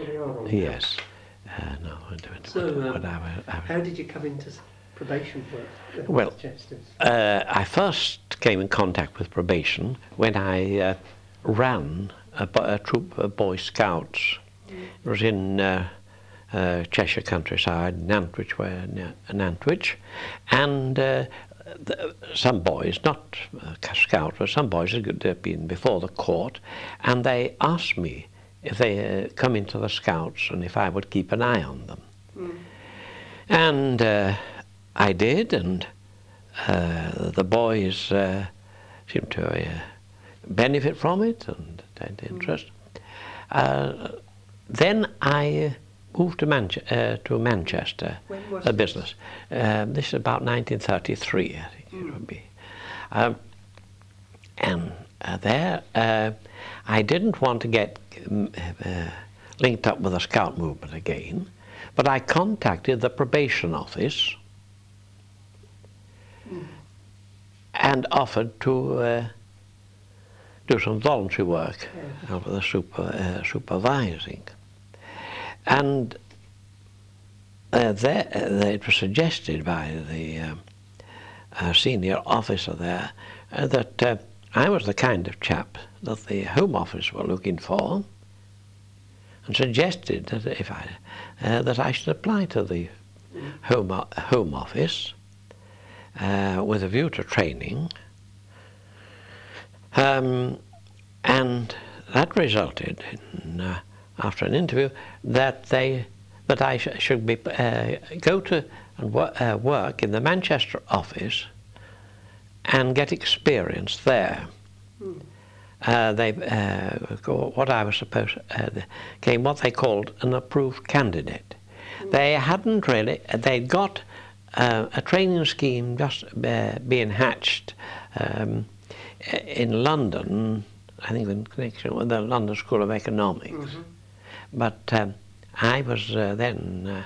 Well, they are on Yes. No. So, how did you come into probation work at Well, Chester's? I first came in contact with probation when I ran a troop of Boy Scouts. It was in Cheshire countryside, Nantwich, and some boys, not Scouts, but some boys had been before the court, and they asked me if they come into the Scouts and if I would keep an eye on them. And I did, and the boys seemed to benefit from it and had interest. Then I moved to Manchester, When was a business. This is about 1933, I think it would be. And there, I didn't want to get linked up with the Scout movement again, but I contacted the probation office and offered to do some voluntary work over the supervising. And it was suggested by the senior officer there that I was the kind of chap that the Home Office were looking for, and suggested that that I should apply to the Home Office with a view to training, and that resulted in, after an interview, that I should go to and work in the Manchester office and get experience there. What I was supposed came what they called an approved candidate. They hadn't really. They'd got a training scheme just being hatched in London, I think in connection with the London School of Economics. But I was then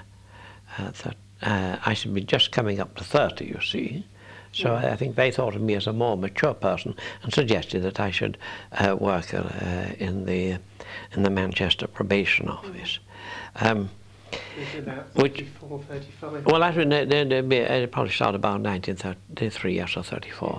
I should be just coming up to 30, you see. So I think they thought of me as a more mature person and suggested that I should work in the Manchester probation office. About 34, 35? Well, it probably started about 1933 or so, 34.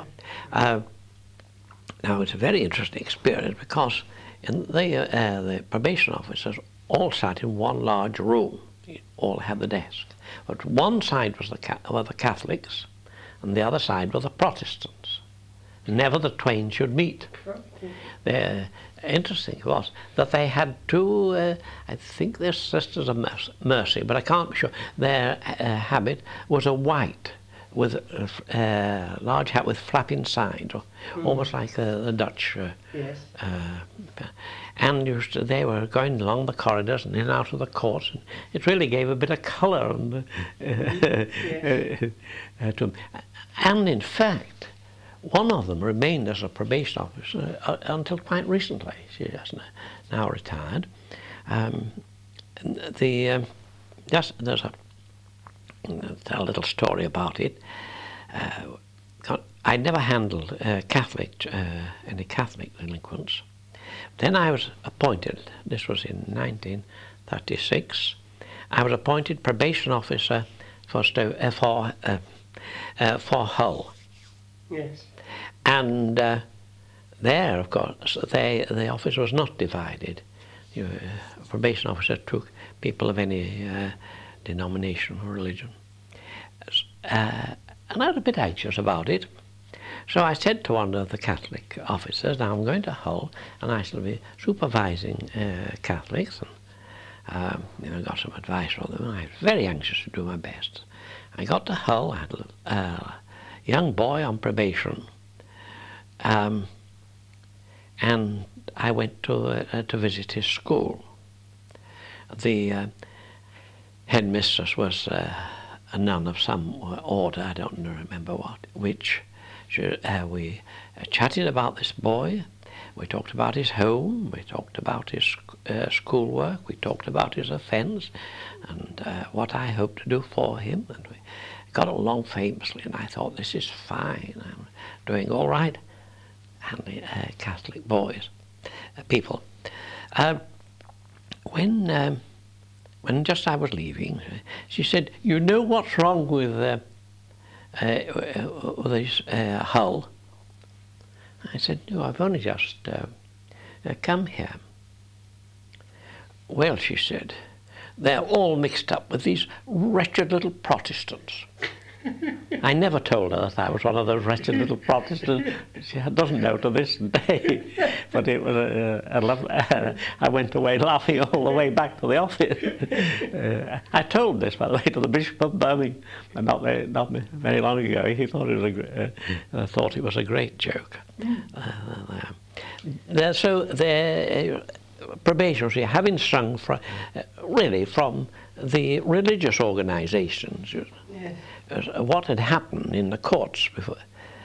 Now, it's a very interesting experience because the probation officers all sat in one large room. You all had the desk. But one side was were the Catholics, and the other side were the Protestants. Never the twain should meet. The interesting was that they had two, I think they're Sisters of Mercy, but I can't be sure. Their habit was a white, with a large hat with flapping sides, almost like the Dutch. Yes. And they were going along the corridors and in and out of the courts, and it really gave a bit of colour to them. And in fact, one of them remained as a probation officer until quite recently. She is now retired. There's a little story about it. I never handled any Catholic delinquents. Then I was appointed, this was in 1936, I was appointed probation officer for Hull. Yes. And there, of course, the office was not divided. A probation officer took people of any denomination or religion. And I was a bit anxious about it. So I said to one of the Catholic officers, now I'm going to Hull and I shall be supervising Catholics. And I got some advice from them, and I was very anxious to do my best. I got to Hull, I had a young boy on probation, and I went to visit his school. The headmistress was a nun of some order, I don't remember which. We chatted about this boy, we talked about his home, we talked about his schoolwork, we talked about his offence and what I hoped to do for him, and we got along famously, and I thought, this is fine, I'm doing all right. And the Catholic boys, people. when just I was leaving, she said, "You know what's wrong with this Hull?" I said, "No, I've only just come here." "Well," she said, "they're all mixed up with these wretched little Protestants." I never told her that I was one of those wretched little Protestants. She doesn't know to this day. But it was a lovely... I went away laughing all the way back to the office. I told this, by the way, to the Bishop of Birmingham not very long ago. He thought it was a great joke. So the probationers having sung really from the religious organisations. Yes. What had happened in the courts before.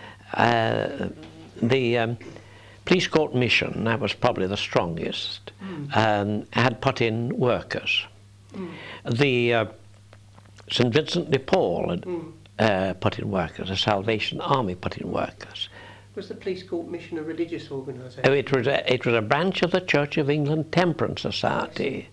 The police court mission, that was probably the strongest, had put in workers. The St. Vincent de Paul had put in workers, the Salvation Army put in workers. Was the police court mission a religious organisation? Oh, it was a branch of the Church of England Temperance Society.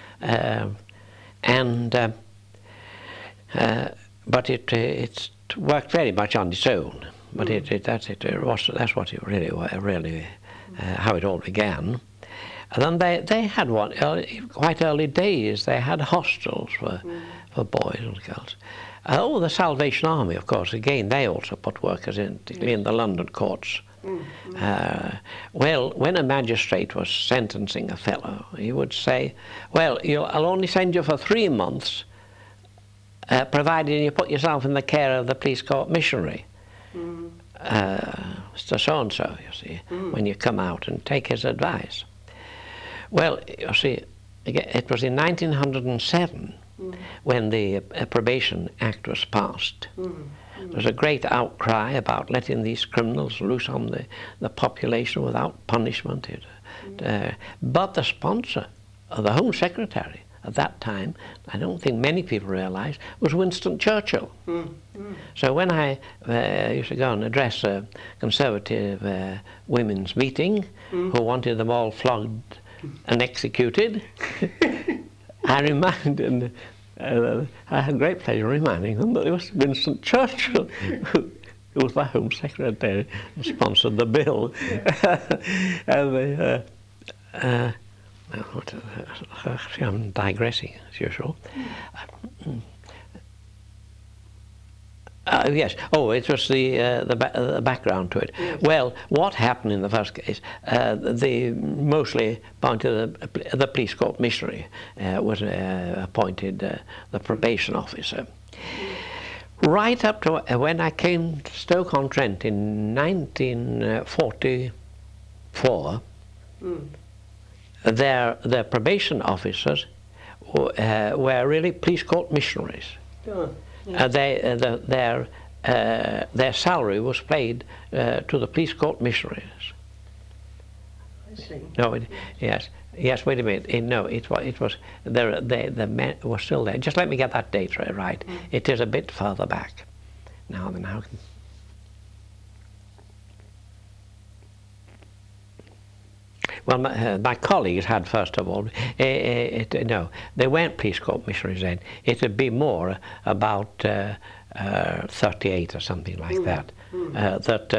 But it worked very much on its own. But that's what it really how it all began. And then they had one quite early days. They had hostels for boys and girls. The Salvation Army, of course. Again, they also put workers in, particularly in the London courts. Well, when a magistrate was sentencing a fellow, he would say, "Well, I'll only send you for 3 months. Provided you put yourself in the care of the police court missionary, Mr. So-and-so, you see, when you come out, and take his advice." Well, you see, it was in 1907 when the Probation Act was passed. There was a great outcry about letting these criminals loose on the population without punishment. But the sponsor, the Home Secretary, at that time, I don't think many people realised, was Winston Churchill. So when I used to go and address a Conservative women's meeting who wanted them all flogged and executed, I had great pleasure reminding them that it was Winston Churchill who was the Home Secretary and sponsored the bill. And I'm digressing as usual. Yes. Oh, it was the background to it. Yes. Well, what happened in the first case? They mostly appointed the police court missionary was appointed the probation officer. Right up to when I came to Stoke-on-Trent in 1944. Their probation officers were really police court missionaries. Oh, yeah. Their salary was paid to the police court missionaries. I see. No, yes. Wait a minute. It was the men were still there. Just let me get that date right. It is a bit further back. Now then, how can? Well, my colleagues had, first of all, no, they weren't police court missionaries then. It would be more about 38 or something like that. That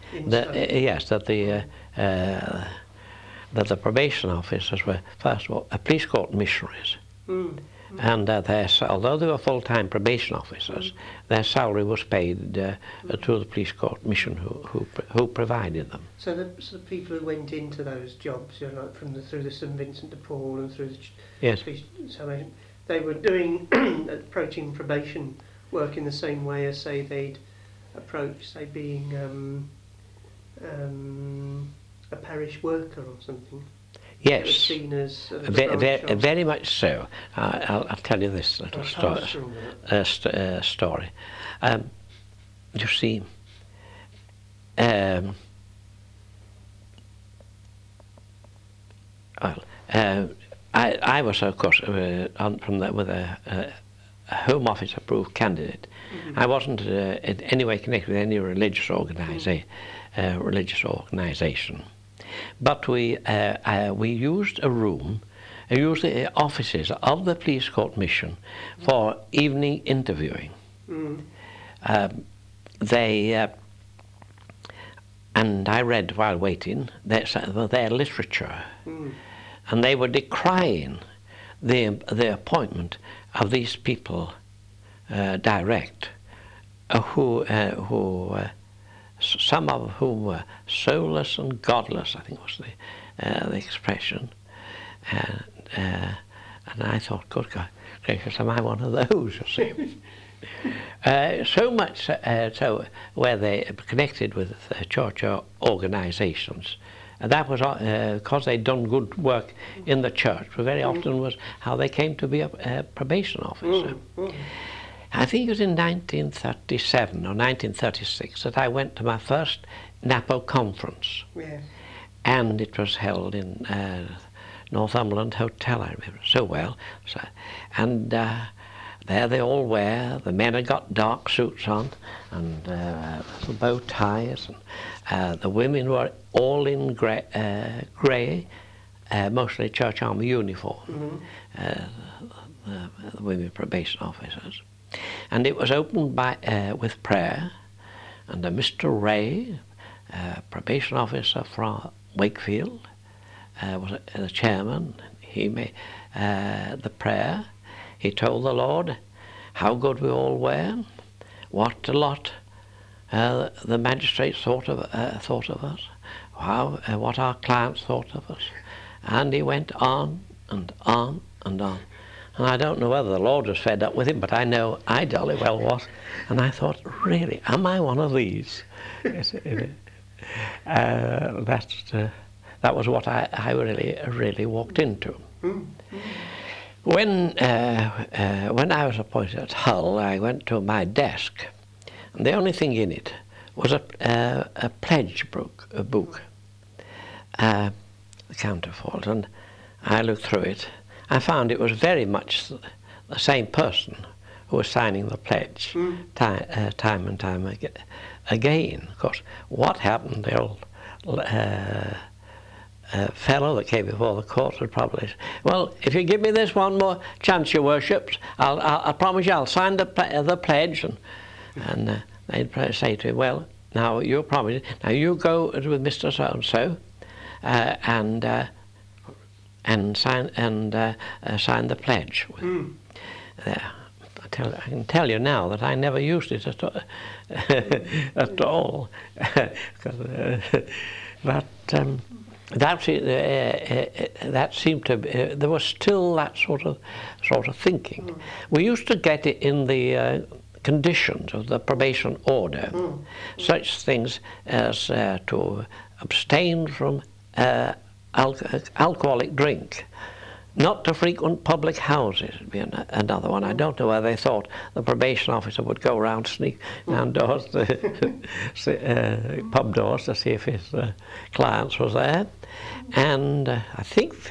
the probation officers were, first of all, police court missionaries. And although they were full-time probation officers, their salary was paid to the police court mission who provided them. So the people who went into those jobs, like through the St. Vincent de Paul and through the police salvation, they were approaching probation work in the same way as, say, they'd approach, say, being a parish worker or something. Yes, seen as very much so. I'll tell you this little story. You see, I was, of course, with a Home Office approved candidate. I wasn't in any way connected with any religious organisation. But we used a room used the offices of the police court mission for evening interviewing. And I read while waiting their literature, and they were decrying the appointment of these people direct, who some of whom were soulless and godless, I think was the expression. And I thought, good God, gracious, am I one of those, you see? So much so where they connected with church organisations. And that was because they'd done good work in the church, but very often was how they came to be a probation officer. I think it was in 1937 or 1936 that I went to my first NAPO conference. Yes. And it was held in Northumberland Hotel, I remember so well. And there they all were. The men had got dark suits on and bow ties. And the women were all in grey, mostly Church Army uniform, the women probation officers. And it was opened with prayer, and Mr. Ray, probation officer from Wakefield, was the chairman. He made the prayer. He told the Lord how good we all were, what a lot the magistrates thought of us, what our clients thought of us. And he went on and on and on. And I don't know whether the Lord was fed up with him, but I know I jolly well was. And I thought, really, am I one of these? That was what I really walked into. When I was appointed at Hull, I went to my desk, and the only thing in it was a pledge book, the counterfoil, and I looked through it. I found it was very much the same person who was signing the pledge time and time again. Of course, what happened, the old fellow that came before the court would probably say, well, if you give me this one more chance, your worships, I promise you I'll sign the pledge. And they'd say to him, well, now you promise, now you go with Mr. So-and-so and sign the pledge. I can tell you now that I never used it at all. That seemed to be, there was still that sort of thinking. We used to get it in the conditions of the probation order, such things as to abstain from alcoholic drink, not to frequent public houses would be another one. I don't know whether they thought the probation officer would go around, sneak down doors, pub doors, to see if his clients was there. And I think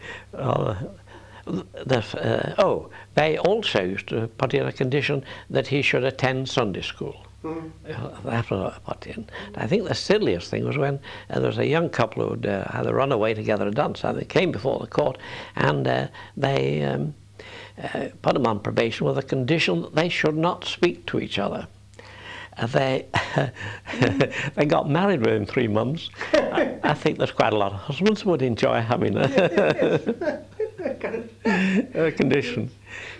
they also used to put in a condition that he should attend Sunday school. That was put in. I think the silliest thing was when there was a young couple who had a runaway together and done something. They came before the court, and they put them on probation with a condition that they should not speak to each other. They got married within 3 months. I think there's quite a lot of husbands who would enjoy having a condition.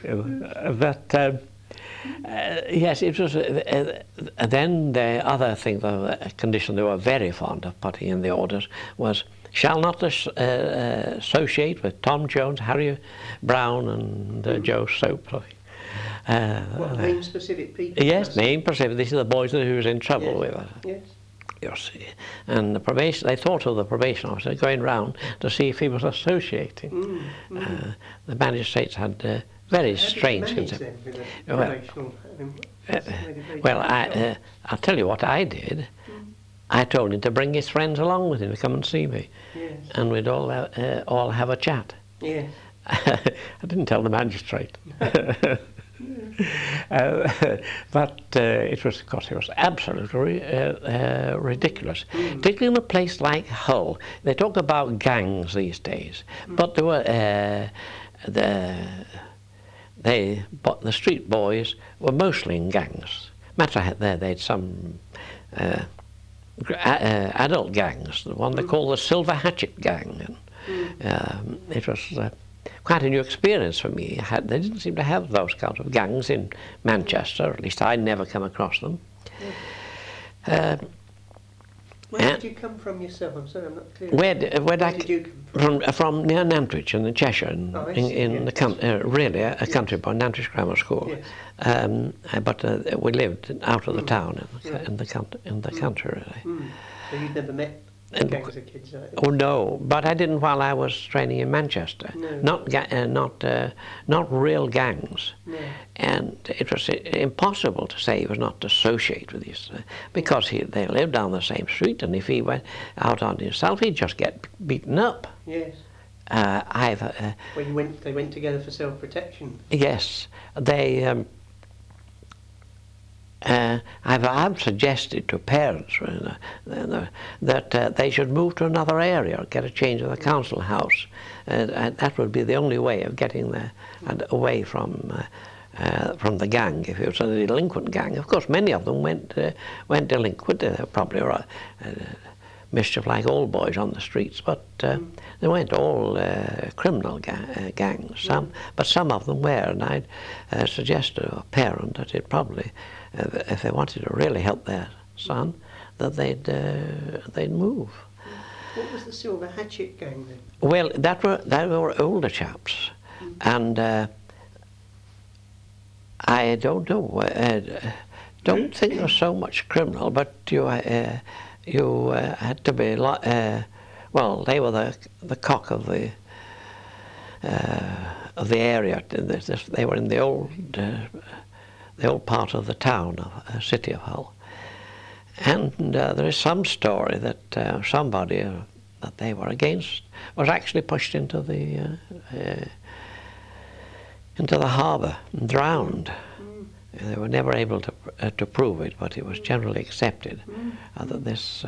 Yes, it was. Then the other thing, the condition they were very fond of putting in the orders was, shall not associate with Tom Jones, Harry Brown, and Joe Soap. Name specific people? Yes, name specific. These are the boys who was in trouble with us. Yes. You see, and they thought of the probation officer going round to see if he was associating. The magistrates had very strange concept. Well, I'll tell you what I did. I told him to bring his friends along with him to come and see me, and we'd all have a chat. Yes. I didn't tell the magistrate. But it was, of course, it was absolutely ridiculous. Particularly in a place like Hull. They talk about gangs these days, but there were the street boys were mostly in gangs. Matter of fact, they had some adult gangs. The one they call the Silver Hatchet Gang. And, it was quite a new experience for me. They didn't seem to have those kinds of gangs in Manchester. At least I'd never come across them. Where did you come from yourself? I'm sorry, I'm not clear. Where did you come from? From near Nantwich in Cheshire, in the country, really a country boy, Nantwich Grammar School. Yes. But we lived out of the town in the country, really. So you'd never met gangs of kids? Oh no, but I didn't while I was training in Manchester. No. Not real gangs. No. And it was impossible to say he was not to associate with these, because they lived down the same street, and if he went out on himself, he'd just get beaten up. Yes. They went together for self-protection. Yes, they. I've suggested to parents that they should move to another area or get a change of the council house. That would be the only way of getting away from the gang. If it was a delinquent gang, of course, many of them went delinquent. They were probably mischief like old boys on the streets, but they weren't all criminal gangs. But some of them were, and I'd suggest to a parent that it probably, if they wanted to really help their son, that they'd move. What was the Silver Hatchet Gang then? Well, that were older chaps, and I don't know. Don't think there was so much criminal, but you had to be well. They were the cock of the area. They were in the old part of the town, city of Hull. And there is some story that somebody that they were against was actually pushed into the harbour and drowned. They were never able to prove it, but it was generally accepted that this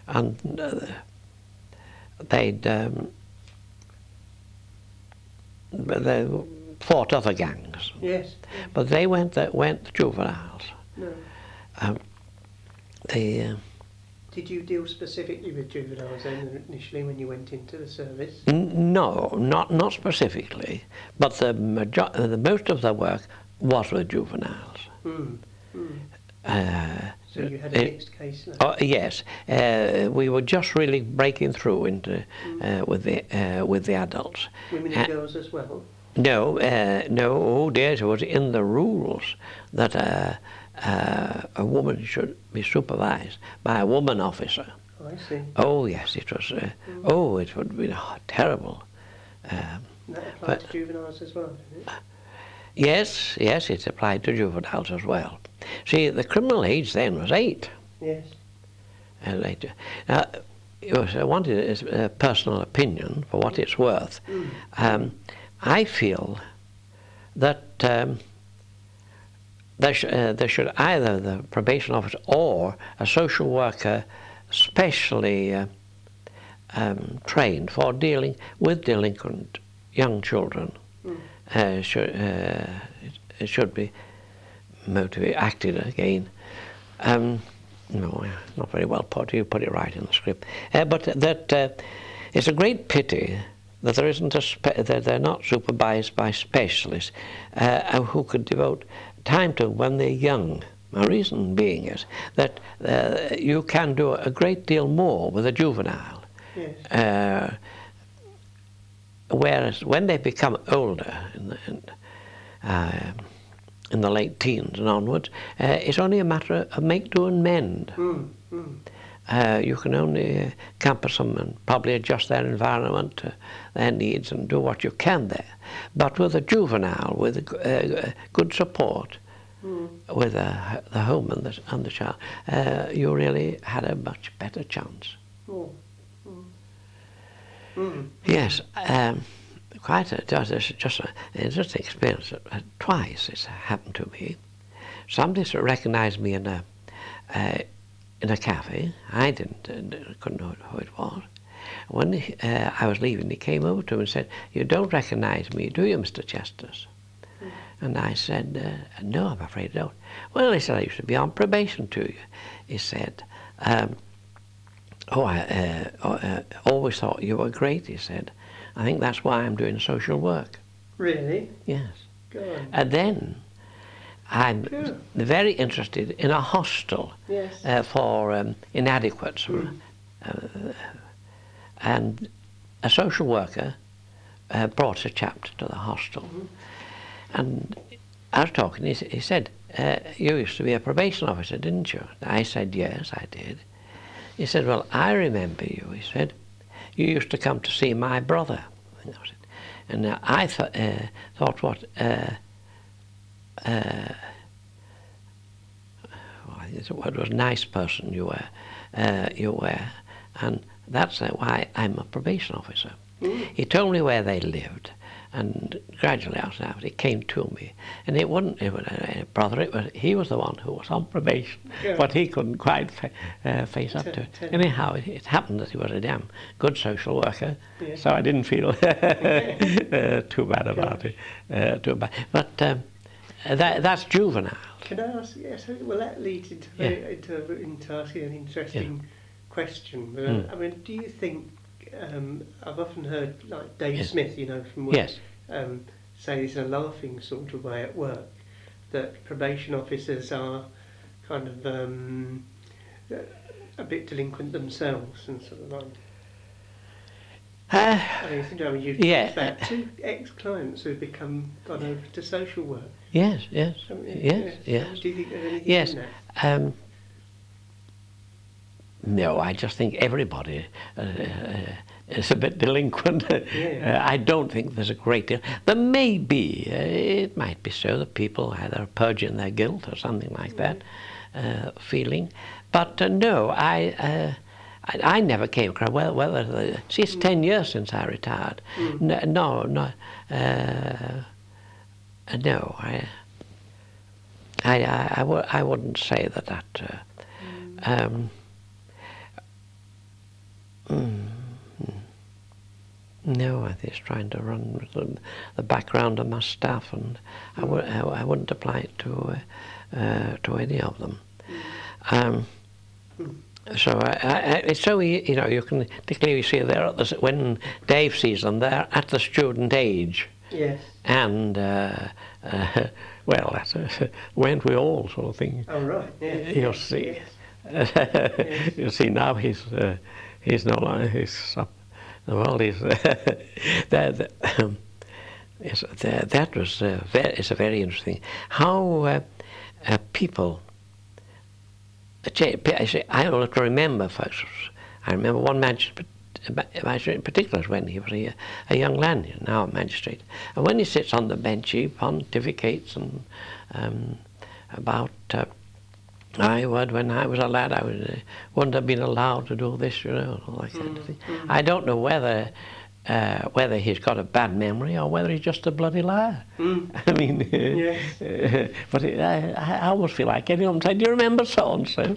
they fought other gangs. Yes. But they went juveniles. No. Did you deal specifically with juveniles then initially when you went into the service? No, not specifically, but the most of the work was with juveniles. So you had a mixed case then? Oh, yes. We were just really breaking through into with the adults. Women and girls as well? No. Oh dear, it was in the rules that a woman should be supervised by a woman officer. Oh, I see. Oh yes, it was. It would be terrible. That applied to juveniles as well, didn't it? Yes, it applied to juveniles as well. See, the criminal age then was 8. Yes. Later. Now, I wanted a personal opinion for what it's worth. I feel that there should either the probation officer or a social worker specially trained for dealing with delinquent young children. It should be acted again. No, not very well put. You put it right in the script. But that it's a great pity that there isn't that they're not supervised by specialists who could devote time to when they're young. My reason being is that you can do a great deal more with a juvenile. Yes. Whereas when they become older, in the late teens and onwards, it's only a matter of make, do and mend. You can only compass them and probably adjust their environment to their needs and do what you can there. But with a juvenile, with good support, with the home and the child, you really had a much better chance. Yes, just an interesting experience. Twice it's happened to me. Somebody sort of recognised me in a cafe. I couldn't know who it was. When I was leaving, he came over to him and said, "You don't recognise me, do you, Mr. Chesters?" And I said, "No, I'm afraid I don't." "Well," he said, "I used to be on probation to you." He said, I always thought you were great," he said. "I think that's why I'm doing social work." Really? Yes. Go on. And then I'm very interested in a hostel for inadequates. And a social worker brought a chap to the hostel. And I was talking, he said, "You used to be a probation officer, didn't you?" I said, "Yes, I did." He said, "Well, I remember you," he said. "You used to come to see my brother." I think that was it. And I thought what the word was nice person you were, and that's why I'm a probation officer. He told me where they lived, and gradually after it came to me, and it wasn't a brother. He was the one who was on probation, but he couldn't quite face up to it. Anyhow, it happened that he was a damn good social worker, so I didn't feel too bad about it. But that's juvenile. Can I ask? Yes. Well, that leads into asking an interesting question. I mean, do you think? I've often heard, like Dave Smith, from work, say it's a laughing sort of way at work, that probation officers are kind of a bit delinquent themselves and sort of like. You've talked about 2 ex-clients who've gone over to social work. Yes. Do you think there's anything in that? No, I just think everybody is a bit delinquent. I don't think there's a great deal. There may be, it might be so that people either purging their guilt or something like that feeling. But no, I never came across, see, it's 10 years since I retired. No, I wouldn't say that. No, I think it's trying to run the background of my staff, and I wouldn't apply it to any of them. So it's so you can clearly see there when Dave sees them, they're at the student age. Yes. And weren't we all, sort of thing? Oh right. Yes. You'll see. Yes. You see now he's no longer up. The world is that was it's a very interesting how people. I don't have to remember folks. I remember one magistrate in particular when he was a young lad, now a magistrate, and when he sits on the bench he pontificates and about. When I was a lad, I wouldn't have been allowed to do this, and all that kind of thing. I don't know whether he's got a bad memory or whether he's just a bloody liar. I mean, but I almost feel like getting up and saying, "Do you remember so and so?"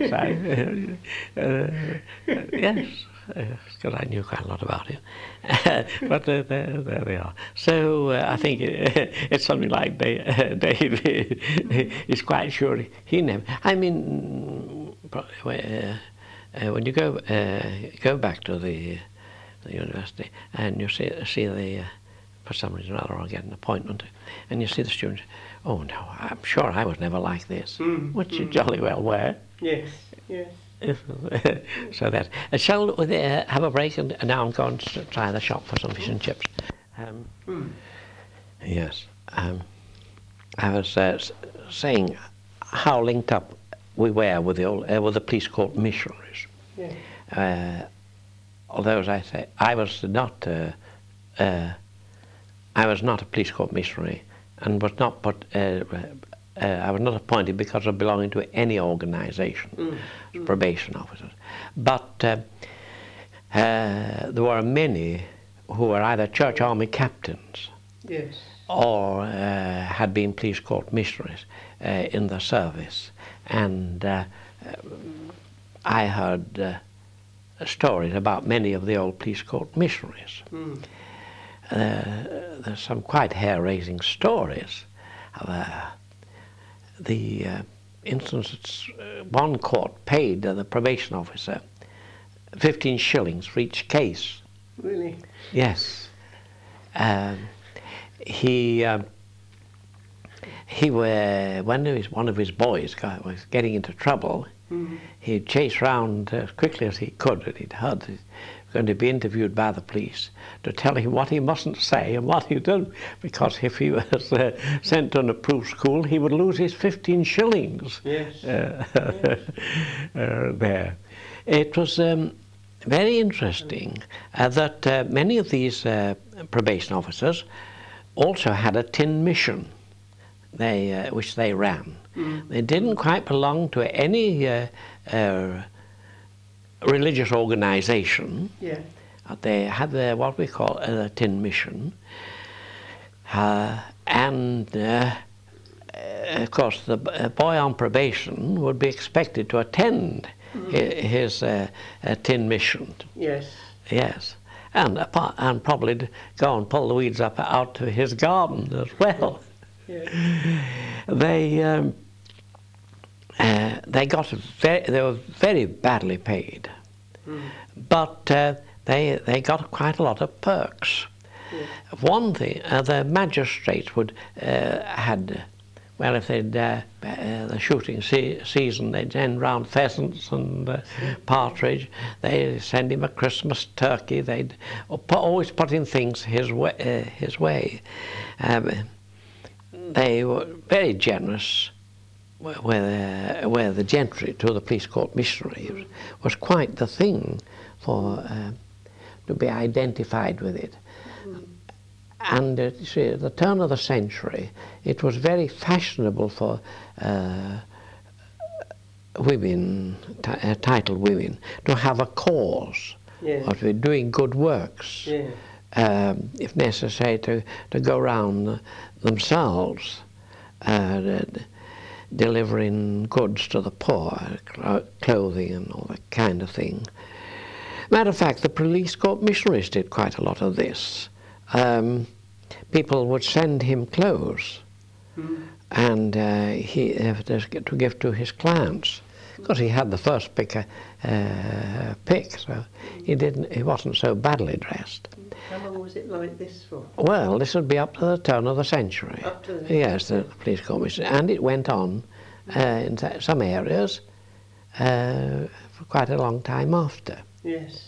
Yes, because I knew quite a lot about him. But there they are. So I think it's something like Dave is quite sure he never. I mean, when you go back to the university and you see the for some reason or other I'll get an appointment and you see the students. "Oh no, I'm sure I was never like this," which you jolly well were. Yes. So that shall we have a break and now I'm going to try the shop for some fish and chips. Yes, I was saying how linked up we were with the police court missionaries. Although, as I say, I was not a police court missionary and was not I was not appointed because of belonging to any organisation, probation officers. But there were many who were either church army captains Yes. or had been police court missionaries in the service. And I heard stories about many of the old police court missionaries. Mm. There's some quite hair-raising stories of the instance. One court paid the probation officer 15 shillings for each case. Really? Yes. He when one of his boys was getting into trouble, he'd chase round as quickly as he could, and he'd heard he was going to be interviewed by the police to tell him what he mustn't say and what he'd done, because if he was sent to an approved school, he would lose his 15 shillings. Yes. There. It was very interesting that many of these probation officers also had a tin mission, which they ran. They didn't quite belong to any religious organization. Yeah. They had what we call a tin mission. And of course the boy on probation would be expected to attend his tin mission. Yes. Yes. And probably go and pull the weeds out to his garden as well. Yeah. They were very badly paid, but they got quite a lot of perks. Yeah. One thing, the magistrates would if they'd the shooting season, they'd send round pheasants and partridge. They'd send him a Christmas turkey. They'd always putting things his way. They were very generous. Where the gentry to the police court missionary was quite the thing for to be identified with it. And you see, at the turn of the century, it was very fashionable for women, titled women, to have a cause, or to be doing good works, if necessary, to go round themselves, delivering goods to the poor, clothing and all that kind of thing. Matter of fact, the police court missionaries did quite a lot of this. People would send him clothes, and he to give to his clients, because he had the first pick, so he wasn't so badly dressed. How long was it like this for? Well, this would be up to the turn of the century. Up to the Yes, the police court missionaries, and it went on in some areas for quite a long time after. Yes.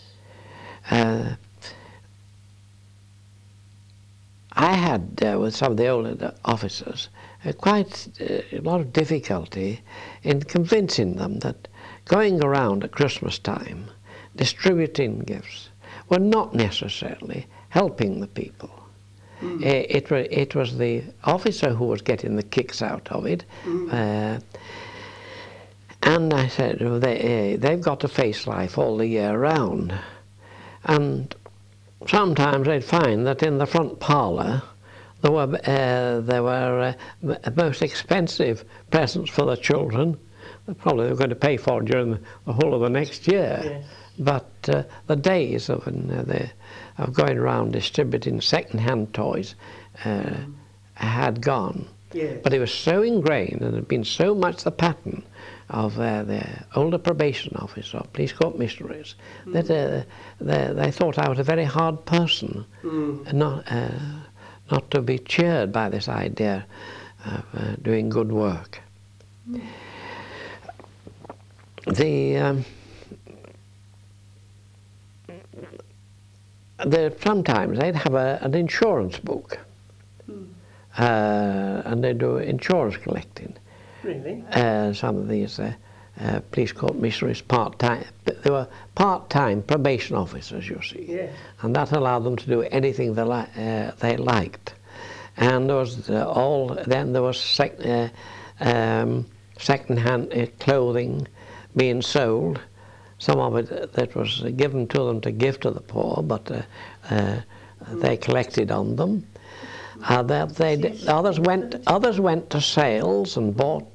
I had, with some of the older officers, quite a lot of difficulty in convincing them that going around at Christmas time, distributing gifts, were not necessarily helping the people. It was the officer who was getting the kicks out of it. And I said, they've got to face life all the year round. And sometimes they'd find that in the front parlour there were most expensive presents for the children that probably they were going to pay for during the whole of the next year. Yes. But the days of going around distributing second-hand toys had gone. Yes. But it was so ingrained and had been so much the pattern of the older probation officer or police court missionaries that they thought I was a very hard person, and not to be cheered by this idea of doing good work. Sometimes they'd have an insurance book, and they do insurance collecting. Really? Some of these police court missionaries part-time, they were part-time probation officers, you see, Yes. and that allowed them to do anything they liked. And there was second-hand clothing being sold. Some of it that was given to them to give to the poor, but They collected on them. Others went to sales and bought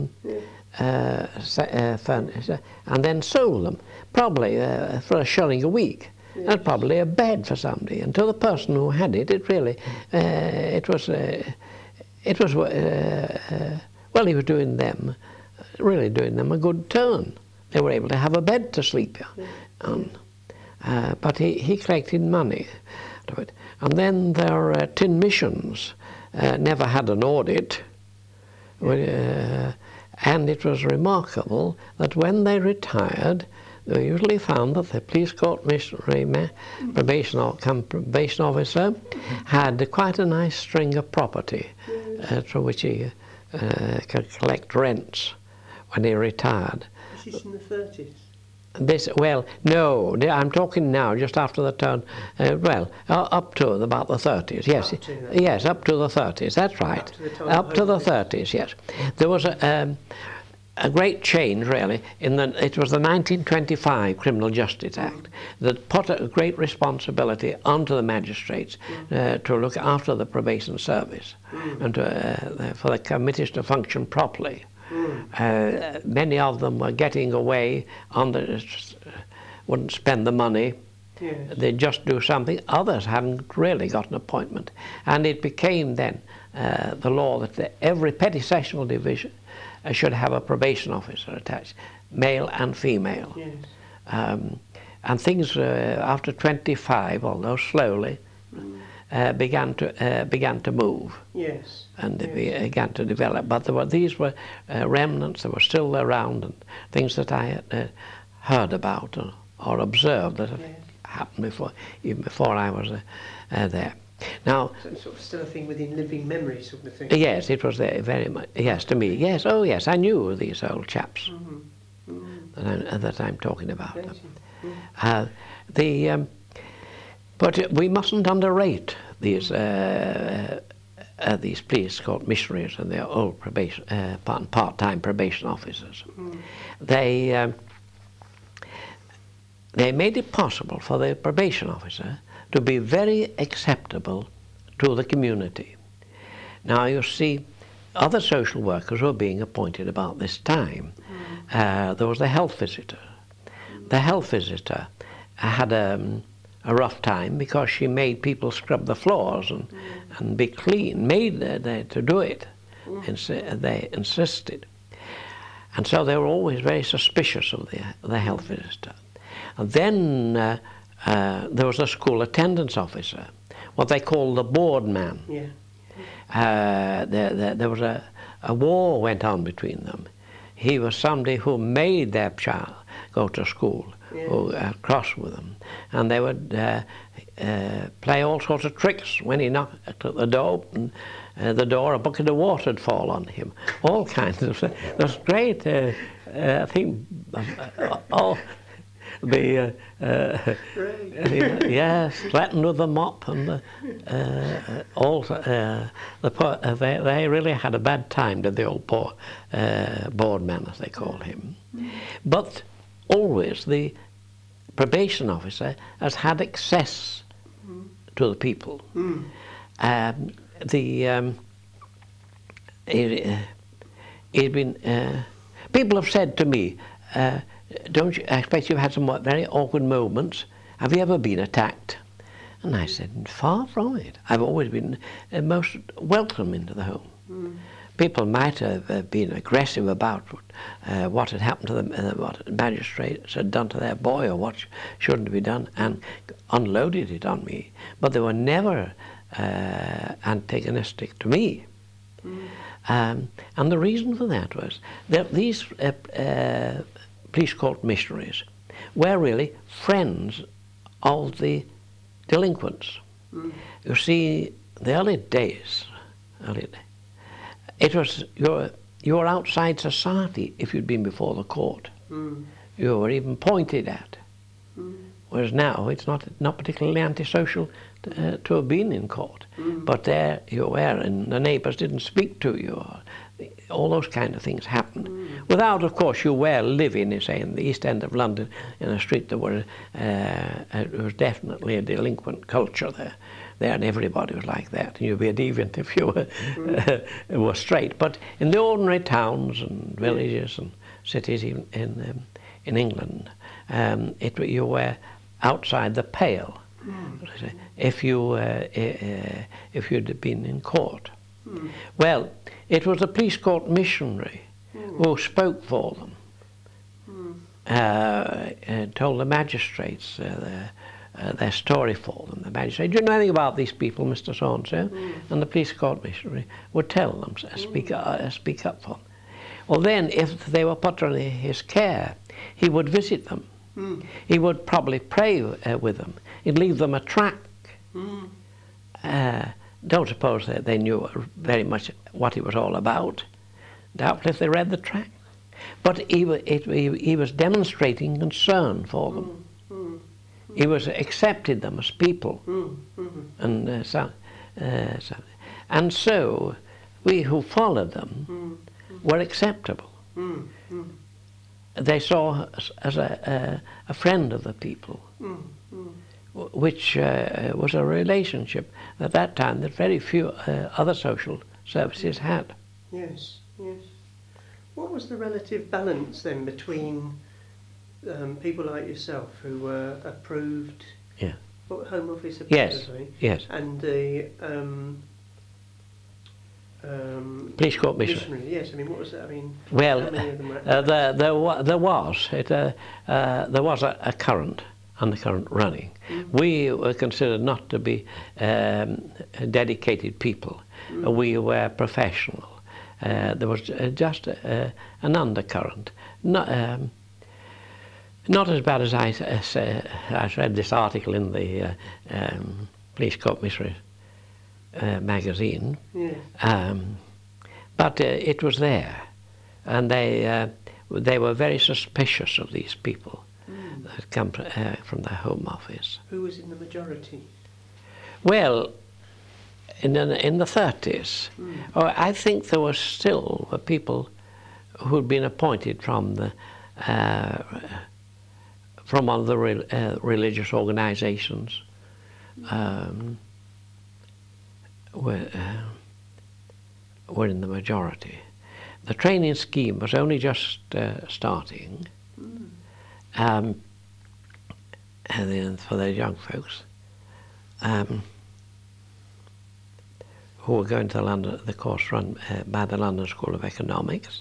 furniture and then sold them, probably for a shilling a week. Yes. And probably a bed for somebody. And to the person who had it, it really, it was well, he was doing them a good turn. They were able to have a bed to sleep on. But he collected money to it. And then their tin missions never had an audit. And it was remarkable that when they retired, they usually found that the police court missionary probation officer had quite a nice string of property through which he could collect rents when he retired. Was this in the 30s? No, I'm talking now just after the turn, up to about the 30s, yes. Yes, up to the 30s, that's right. Up to the 30s, yes. There was a great change, really. It was the 1925 Criminal Justice Act that put a great responsibility onto the magistrates to look after the probation service and for the committees to function properly. Many of them were getting away wouldn't spend the money. Yes. They'd just do something. Others hadn't really got an appointment. And it became then the law that every petty sessional division should have a probation officer attached, male and female. Yes. And things after 25, although slowly, began to move. Yes. And they began to develop. But these were remnants that were still around, and things that I had heard about or observed that had happened even before I was there. Now, so it's sort of still a thing within living memory, sort of thing. Yes, it was there very much. Yes, to me. Yes, oh yes, I knew these old chaps that I'm talking about. But we mustn't underrate these police court missionaries and their old probation, part-time probation officers. They made it possible for the probation officer to be very acceptable to the community. Now, you see, other social workers were being appointed about this time. There was the health visitor. The health visitor had a rough time because she made people scrub the floors and be clean, made to do it. They insisted. And so they were always very suspicious of the health visitor. And then there was a school attendance officer, what they called the board man. There was a war went on between them. He was somebody who made their child go to school, who cross with them. And they would play all sorts of tricks when he knocked at the door, and a bucket of water would fall on him. All kinds of stuff. It was great. I think all the threatened with the mop and they really had a bad time, did the old poor board man, as they call him. But always the probation officer has had access to the people. People have said to me, don't you, I expect you've had some very awkward moments. Have you ever been attacked? And I said, far from it. I've always been most welcome into the home. People might have been aggressive about what had happened to them, what magistrates had done to their boy, or what shouldn't be done, and unloaded it on me. But they were never antagonistic to me. And the reason for that was that these police court missionaries were really friends of the delinquents. You see, the early days, it was you were outside society if you'd been before the court. You were even pointed at. Whereas now it's not particularly antisocial to have been in court. But there you were, and the neighbours didn't speak to you. all those kind of things happened. Without, of course, you were living, say, in the East End of London, in a street that was definitely a delinquent culture there, and everybody was like that. You'd be a deviant if you were straight. But in the ordinary towns and villages and cities, even in England, you were outside the pale. If you'd been in court. Well, it was the police court missionary who spoke for them, and told the magistrates their story for them. The magistrate, do you know anything about these people, Mr. So-and-so? And the police court missionary would tell them, speak up for them. Well, then, if they were put under his care, he would visit them. He would probably pray with them. He'd leave them a tract. Don't suppose that they knew very much what it was all about. Doubtless if they read the tract. But he was demonstrating concern for them. He was accepted them as people. And so we who followed them were acceptable. They saw us as a friend of the people, which was a relationship at that time that very few other social services had. Yes, yes. What was the relative balance then between people like yourself who were approved, Home Office approved, yes, and the police court missionary? Yes, I mean, what was that? I mean, well, how many of them were there was a undercurrent running. We were considered not to be dedicated people. We were professional. There was just an undercurrent. Not as bad as I read this article in the Police Court Missionary magazine, but it was there, and they were very suspicious of these people that had come from the Home Office. Who was in the majority? Well, in the 30s, I think there were still people who'd been appointed from one of the religious organizations. Were in the majority. The training scheme was only just starting, and then for the young folks who were going to the course run by the London School of Economics.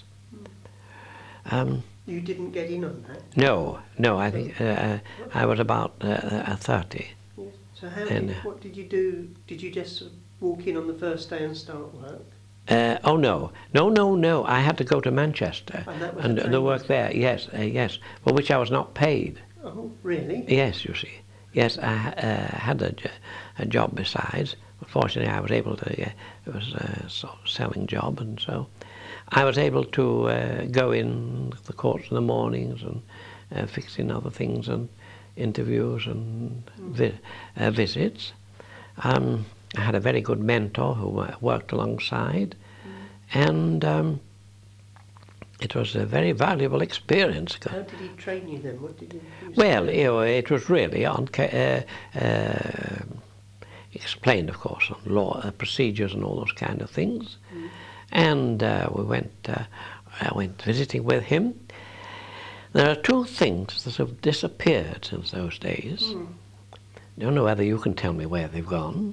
You didn't get in on that? No. I think I was about 30. Yes. So what did you do? Did you just walk in on the first day and start work? No. I had to go to Manchester and work there. Yes, for which I was not paid. Oh, really? Yes, you see. Yes, I had a job besides. Fortunately, I was able to. It was a sort of selling job, and so I was able to go in the courts in the mornings and fixing other things and interviews and visits. I had a very good mentor who worked alongside, and it was a very valuable experience. How did he train you then? What did you well, it was really on explained, of course, on law procedures and all those kind of things. And I went visiting with him. There are two things that have disappeared since those days. I don't know whether you can tell me where they've gone.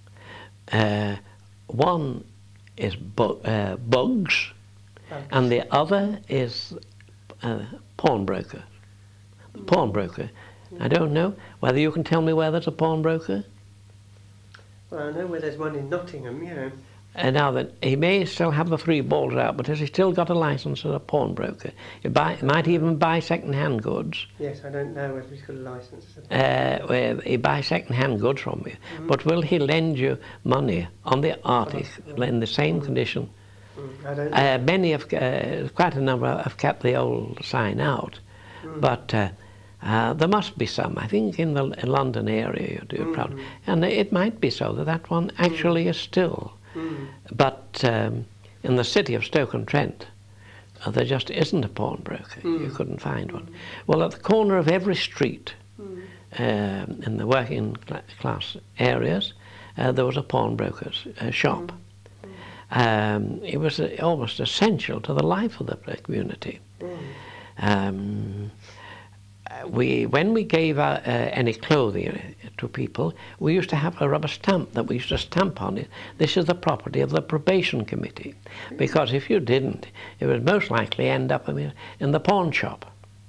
One is bugs, and the other is pawnbroker. The pawnbroker. I don't know whether you can tell me where there's a pawnbroker. Well, I know where there's one in Nottingham, yeah. And now that he may still have the 3 balls out, but has he still got a license as a pawnbroker? He might even buy second-hand goods. Yes, I don't know whether he's got a license. He buys second-hand goods from you, but will he lend you money on the article in the same condition? I don't know. Many have, quite a number have kept the old sign out, but there must be some. I think in the London area you do probably, and it might be so that one actually is still. But in the city of Stoke-on-Trent, there just isn't a pawnbroker. You couldn't find one. Well, at the corner of every street in the working class areas, there was a pawnbroker's shop. It was almost essential to the life of the community. When we gave out any clothing to people, we used to have a rubber stamp that we used to stamp on it. This is the property of the probation committee. Because if you didn't, it would most likely end up in the pawn shop.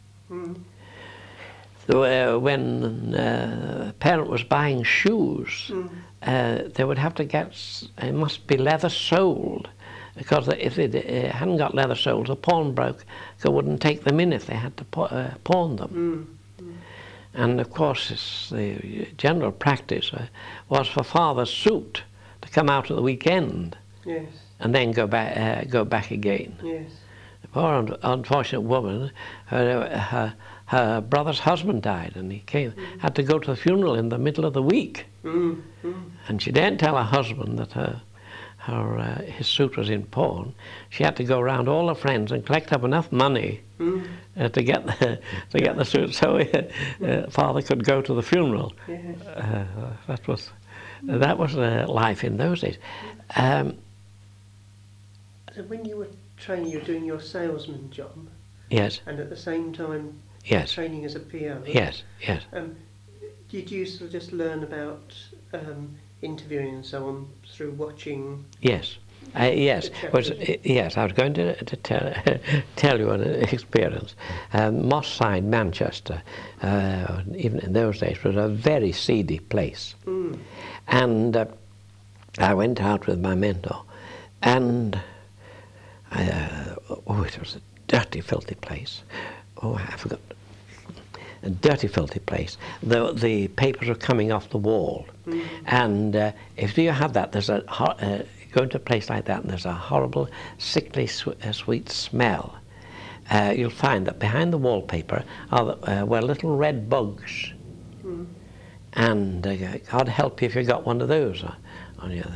So, when a parent was buying shoes, they would have to it must be leather soled. Because if they hadn't got leather soles, the pawnbroker wouldn't take them in if they had to pawn them. And of course, the general practice was for father's suit to come out at the weekend, and then go back again. The poor unfortunate woman, her brother's husband died, and he had to go to the funeral in the middle of the week, and she didn't tell her husband that his suit was in pawn. She had to go around all her friends and collect up enough money to get the suit, so father could go to the funeral. That was life in those days. So when you were training, you were doing your salesman job. Yes. And at the same time, training as a PO. Yes. Did you sort of just learn about interviewing and so on through watching? Yes. Yes, I was going to tell you an experience. Moss Side, Manchester, even in those days, was a very seedy place. And I went out with my mentor, and it was a dirty, filthy place. Oh, I forgot. A dirty, filthy place. The papers were coming off the wall. And if you have that, there's go into a place like that and there's a horrible, sickly, sweet smell. You'll find that behind the wallpaper were little red bugs. And God help you if you got one of those on you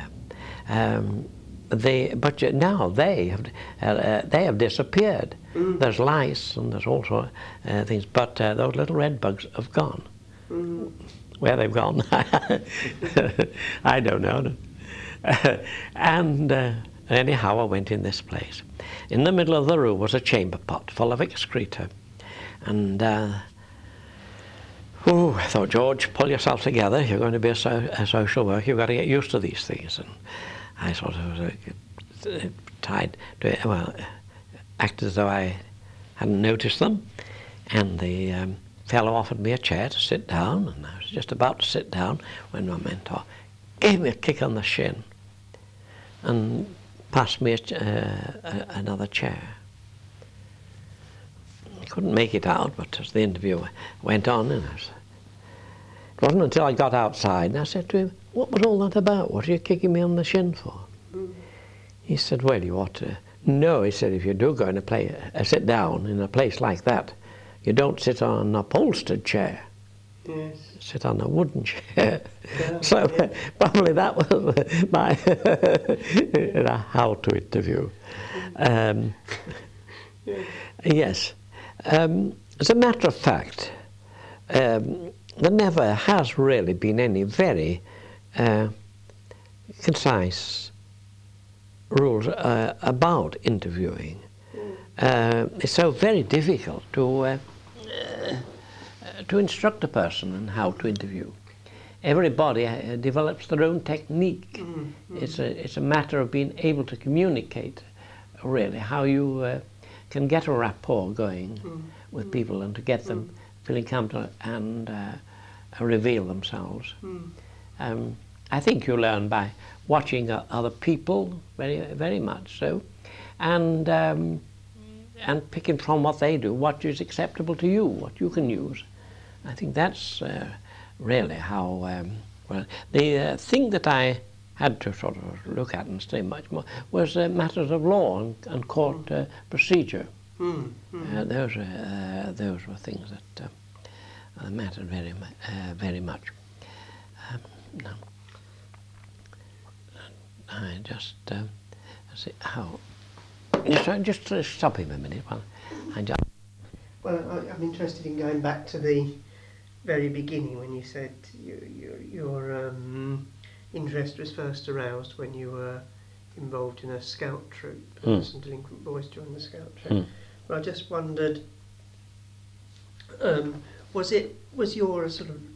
there. But now they have disappeared. There's lice and there's all sorts of things, but those little red bugs have gone. Where they've gone, I don't know. And anyhow, I went in this place. In the middle of the room was a chamber pot full of excreta. And I thought, George, pull yourself together. You're going to be a social worker. You've got to get used to these things. And I sort of tried to act as though I hadn't noticed them. And the fellow offered me a chair to sit down, and I was just about to sit down when my mentor gave me a kick on the shin and passed me another chair. I couldn't make it out, but as the interview went on, and it wasn't until I got outside and I said to him, "What was all that about? What are you kicking me on the shin for?" He said, "Well, you ought to know," he said, "if you do go and sit down in a place like that, you don't sit on an upholstered chair. Yes. Sit on a wooden chair." So probably that was my how to interview. Yes. As a matter of fact, there never has really been any very concise rules about interviewing. It's so very difficult to instruct a person on how to interview. Everybody develops their own technique. It's a matter of being able to communicate, really, how you can get a rapport going with people and to get them feeling comfortable and reveal themselves. I think you learn by watching other people, very, very much so, and picking from what they do, what is acceptable to you, what you can use. I think that's really how, the thing that I had to sort of look at and study much more was matters of law and court procedure. Those were things that mattered very, very much. No. I just see how. Just stop him a minute. Well, I'm interested in going back to the very beginning when you said your interest was first aroused when you were involved in a scout troop, and some delinquent boys joined the scout troop. Well, I just wondered, was your sort of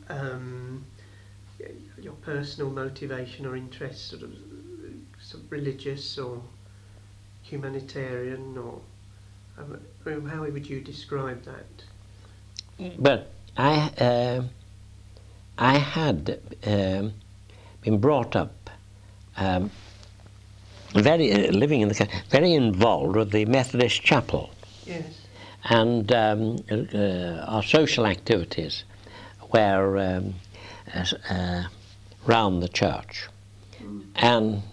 your personal motivation or interest sort of religious or humanitarian, or how would you describe that? But I had been brought up living in the country, very involved with the Methodist Chapel. Yes. And our social activities were round the church. And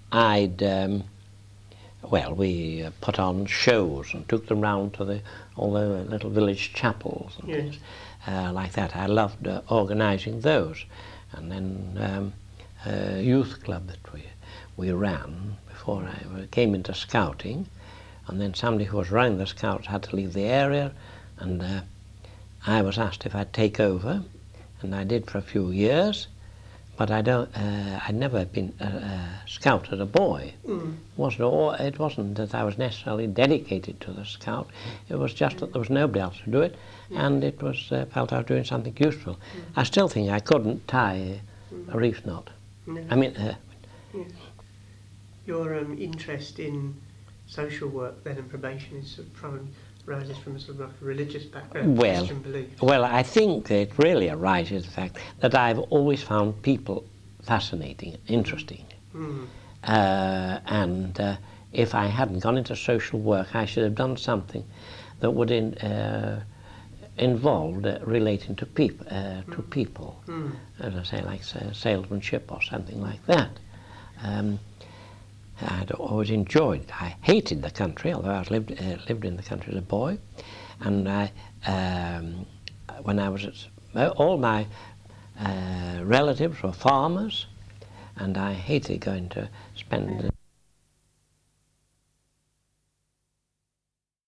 we put on shows and took them round to all the little village chapels and things like that. I loved organising those. And then a youth club that we ran before I came into scouting. And then somebody who was running the scouts had to leave the area, and I was asked if I'd take over, and I did for a few years. But I'd never been a scout as a boy. It wasn't that I was necessarily dedicated to the scout. It was just that there was nobody else to do it, and it was felt I was doing something useful. I still think I couldn't tie a reef knot. No. I mean, yes. Your interest in social work then and probation is sort of arises from a sort of like a religious background, Christian belief. Well, I think it really arises the fact that I've always found people fascinating, interesting. And if I hadn't gone into social work, I should have done something that would involve relating to people, as I say, like salesmanship or something like that. I'd always enjoyed it. I hated the country, although I lived in the country as a boy. And when I was all my relatives were farmers, and I hated going to spend